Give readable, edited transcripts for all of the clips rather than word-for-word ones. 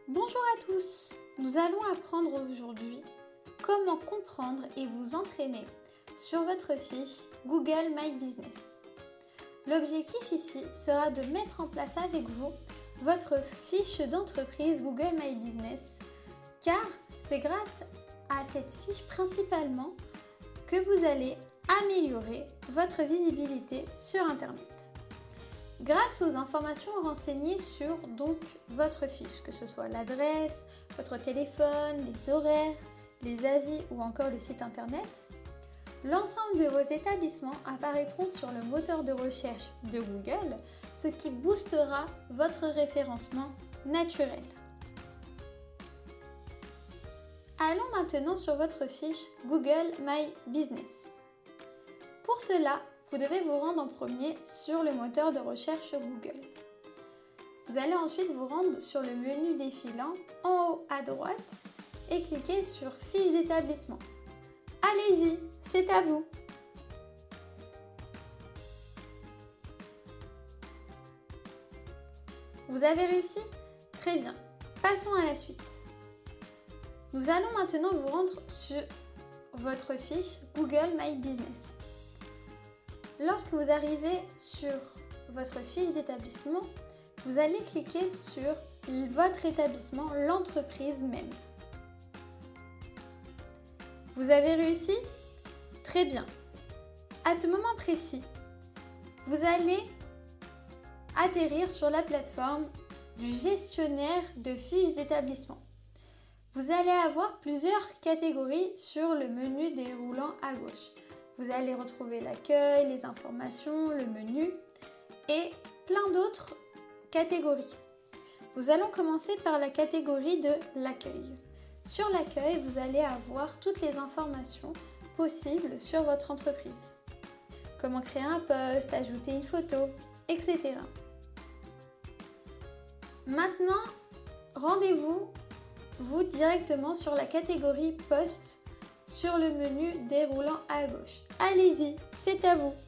Bonjour à tous, nous allons apprendre aujourd'hui comment comprendre et vous entraîner sur votre fiche Google My Business. L'objectif ici sera de mettre en place avec vous votre fiche d'entreprise Google My Business car c'est grâce à cette fiche principalement que vous allez améliorer votre visibilité sur Internet. Grâce aux informations renseignées sur votre fiche, que ce soit l'adresse, votre téléphone, les horaires, les avis ou encore le site internet, l'ensemble de vos établissements apparaîtront sur le moteur de recherche de Google, ce qui boostera votre référencement naturel. Allons maintenant sur votre fiche Google My Business. Pour cela, vous devez vous rendre en premier sur le moteur de recherche Google. Vous allez ensuite vous rendre sur le menu défilant en haut à droite et cliquer sur Fiche d'établissement. Allez-y, c'est à vous! Vous avez réussi? Très bien. Passons à la suite. Nous allons maintenant vous rendre sur votre fiche Google My Business. Lorsque vous arrivez sur votre fiche d'établissement, vous allez cliquer sur votre établissement, l'entreprise même. Vous avez réussi? Très bien. À ce moment précis, vous allez atterrir sur la plateforme du gestionnaire de fiches d'établissement. Vous allez avoir plusieurs catégories sur le menu déroulant à gauche. Vous allez retrouver l'accueil, les informations, le menu et plein d'autres catégories. Nous allons commencer par la catégorie de l'accueil. Sur l'accueil, vous allez avoir toutes les informations possibles sur votre entreprise. Comment créer un post, ajouter une photo, etc. Maintenant, rendez-vous directement sur la catégorie post sur le menu déroulant à gauche. Allez-y, c'est à vous!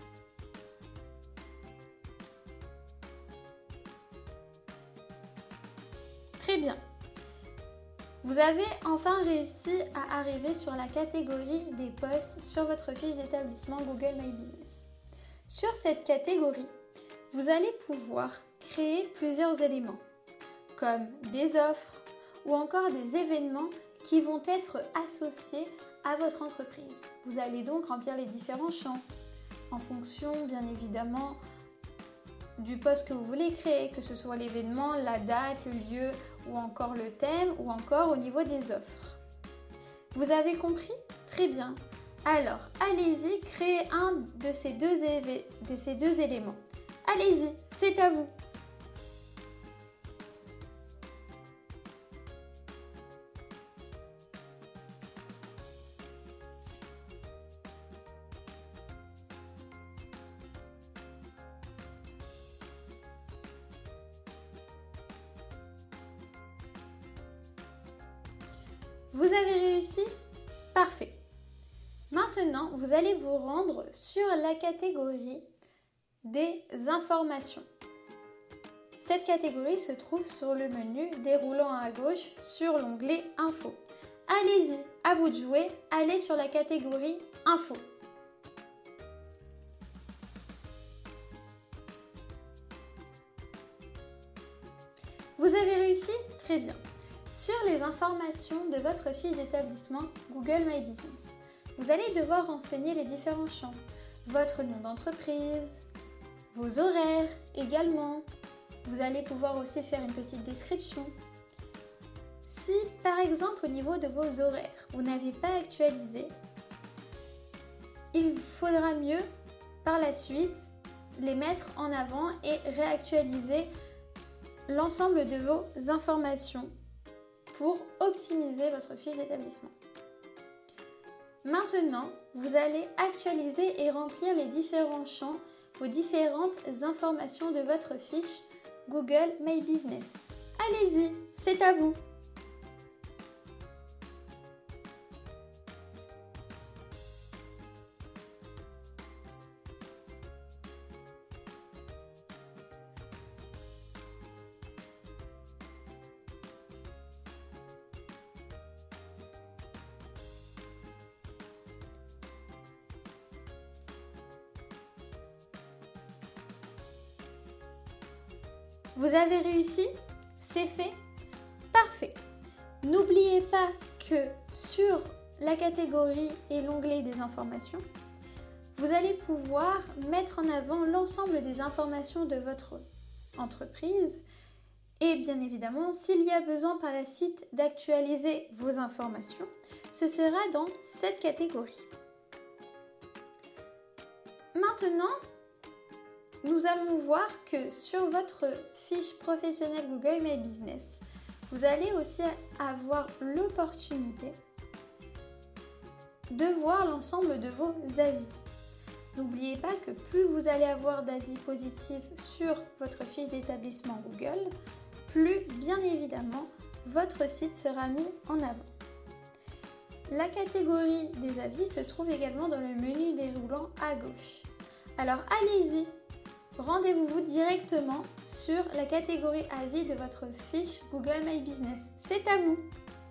Très bien. Vous avez enfin réussi à arriver sur la catégorie des posts sur votre fiche d'établissement Google My Business. Sur cette catégorie, vous allez pouvoir créer plusieurs éléments, comme des offres ou encore des événements qui vont être associés à votre entreprise. Vous allez donc remplir les différents champs en fonction, bien évidemment, du post que vous voulez créer, que ce soit l'événement, la date, le lieu ou encore le thème ou encore au niveau des offres. Vous avez compris? Très bien. Alors, allez-y, créez un de ces deux éléments. Allez-y, c'est à vous! Vous avez réussi? Parfait. Maintenant, vous allez vous rendre sur la catégorie des informations. Cette catégorie se trouve sur le menu déroulant à gauche sur l'onglet Info. Allez-y, à vous de jouer, allez sur la catégorie Info. Vous avez réussi? Très bien. Sur les informations de votre fiche d'établissement Google My Business, vous allez devoir renseigner les différents champs. Votre nom d'entreprise, vos horaires également. Vous allez pouvoir aussi faire une petite description. Si par exemple au niveau de vos horaires, vous n'avez pas actualisé, il faudra mieux par la suite les mettre en avant et réactualiser l'ensemble de vos informations pour optimiser votre fiche d'établissement. Maintenant, vous allez actualiser et remplir les différents champs, vos différentes informations de votre fiche Google My Business. Allez-y, c'est à vous! Vous avez réussi? C'est fait? Parfait! N'oubliez pas que sur la catégorie et l'onglet des informations, vous allez pouvoir mettre en avant l'ensemble des informations de votre entreprise et bien évidemment, s'il y a besoin par la suite d'actualiser vos informations, ce sera dans cette catégorie. Maintenant, nous allons voir que sur votre fiche professionnelle Google My Business, vous allez aussi avoir l'opportunité de voir l'ensemble de vos avis. N'oubliez pas que plus vous allez avoir d'avis positifs sur votre fiche d'établissement Google, plus bien évidemment votre site sera mis en avant. La catégorie des avis se trouve également dans le menu déroulant à gauche. Alors allez-y, rendez-vous directement sur la catégorie avis de votre fiche Google My Business. C'est à vous!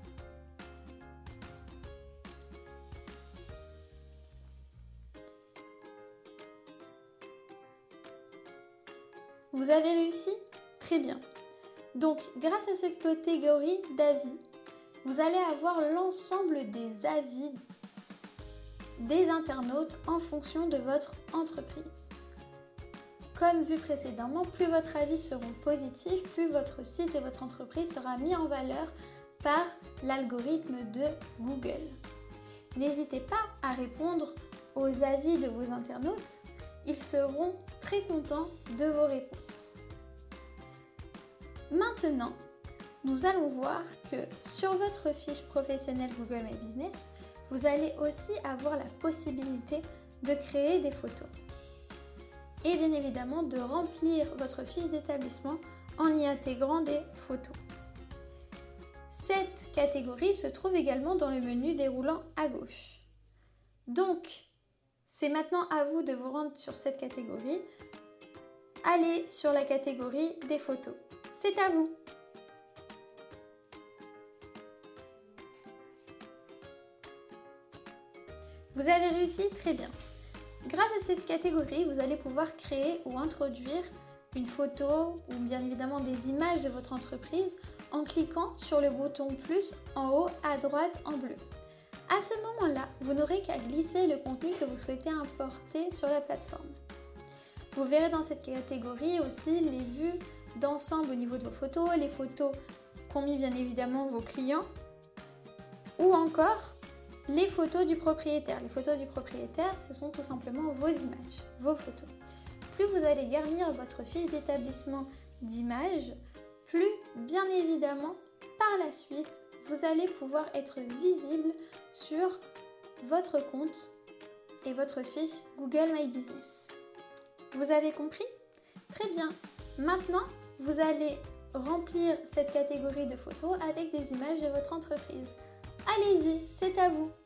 Vous avez réussi? Très bien. Donc, grâce à cette catégorie d'avis, vous allez avoir l'ensemble des avis des internautes en fonction de votre entreprise. Comme vu précédemment, plus votre avis seront positifs, plus votre site et votre entreprise sera mis en valeur par l'algorithme de Google. N'hésitez pas à répondre aux avis de vos internautes, ils seront très contents de vos réponses. Maintenant, nous allons voir que sur votre fiche professionnelle Google My Business, vous allez aussi avoir la possibilité de créer des photos. Et bien évidemment de remplir votre fiche d'établissement en y intégrant des photos. Cette catégorie se trouve également dans le menu déroulant à gauche. Donc, c'est maintenant à vous de vous rendre sur cette catégorie. Allez sur la catégorie des photos. C'est à vous! Vous avez réussi? Très bien. Grâce à cette catégorie, vous allez pouvoir créer ou introduire une photo ou bien évidemment des images de votre entreprise en cliquant sur le bouton plus en haut à droite en bleu. À ce moment-là, vous n'aurez qu'à glisser le contenu que vous souhaitez importer sur la plateforme. Vous verrez dans cette catégorie aussi les vues d'ensemble au niveau de vos photos, les photos qu'ont mis bien évidemment vos clients ou encore les photos du propriétaire. Les photos du propriétaire, ce sont tout simplement vos images, vos photos. Plus vous allez garnir votre fiche d'établissement d'images, plus bien évidemment par la suite, vous allez pouvoir être visible sur votre compte et votre fiche Google My Business. Vous avez compris? Très bien. Maintenant, vous allez remplir cette catégorie de photos avec des images de votre entreprise. Allez-y, c'est à vous!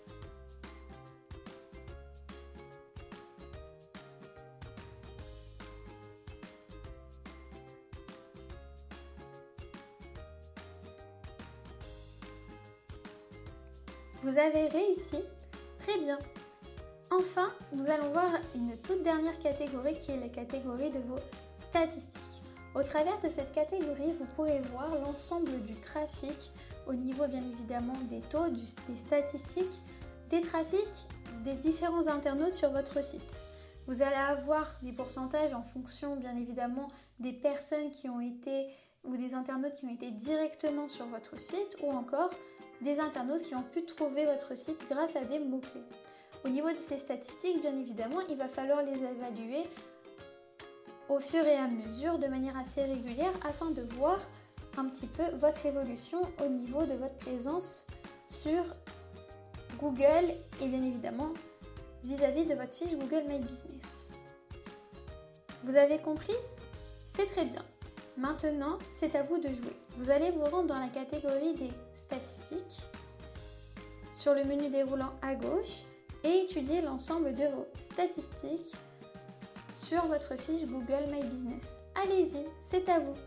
Vous avez réussi? Très bien! Enfin, nous allons voir une toute dernière catégorie qui est la catégorie de vos statistiques. Au travers de cette catégorie, vous pourrez voir l'ensemble du trafic au niveau bien évidemment des taux, des statistiques, des trafics des différents internautes sur votre site. Vous allez avoir des pourcentages en fonction bien évidemment des personnes qui ont été ou des internautes qui ont été directement sur votre site ou encore des internautes qui ont pu trouver votre site grâce à des mots-clés. Au niveau de ces statistiques, bien évidemment, il va falloir les évaluer au fur et à mesure de manière assez régulière afin de voir un petit peu votre évolution au niveau de votre présence sur Google et bien évidemment vis-à-vis de votre fiche Google My Business. Vous avez compris? C'est très bien. Maintenant, c'est à vous de jouer. Vous allez vous rendre dans la catégorie des statistiques sur le menu déroulant à gauche et étudier l'ensemble de vos statistiques sur votre fiche Google My Business. Allez-y, c'est à vous!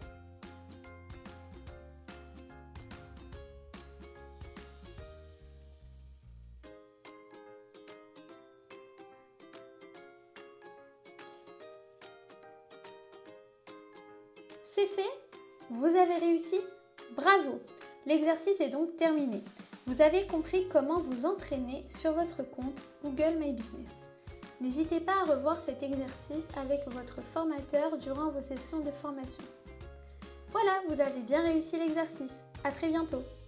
C'est fait? Vous avez réussi? Bravo! L'exercice est donc terminé. Vous avez compris comment vous entraîner sur votre compte Google My Business. N'hésitez pas à revoir cet exercice avec votre formateur durant vos sessions de formation. Voilà, vous avez bien réussi l'exercice. À très bientôt!